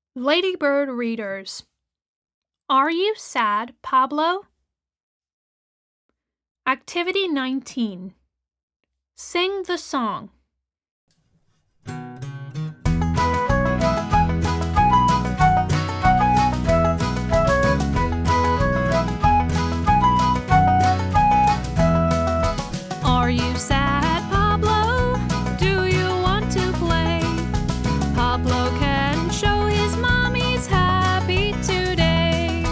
Ladybird readers. Are you sad, Pablo? Activity 19. Sing the song. Are you sad, Pablo? Do you want to play? Pablo can show his mom he's happy today.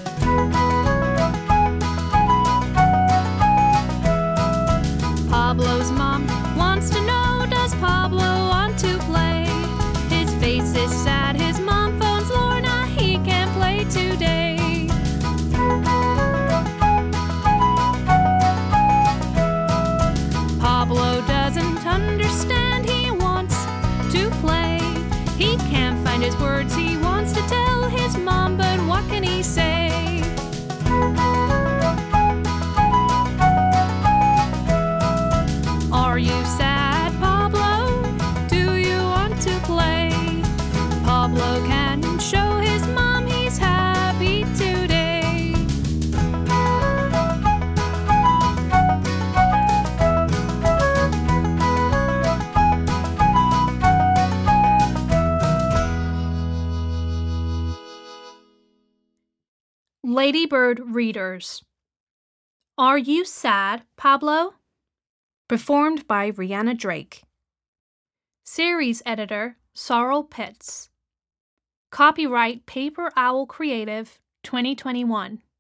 Pablo's mom wants to know, does Pablo want to play? His face is sad, his mom phones Lorna, he can't play today. Pablo doesn't understand, he wants to play. He can't find his words, he wants to tell his mom, but what can he say? Are you sad, Pablo? Do you want to play? Pablo can show his mom he's happy today. Ladybird readers. Are you sad, Pablo? Performed by Rihanna Drake. Series editor, Sorrel Pitts. Copyright Paper Owl Creative, 2021.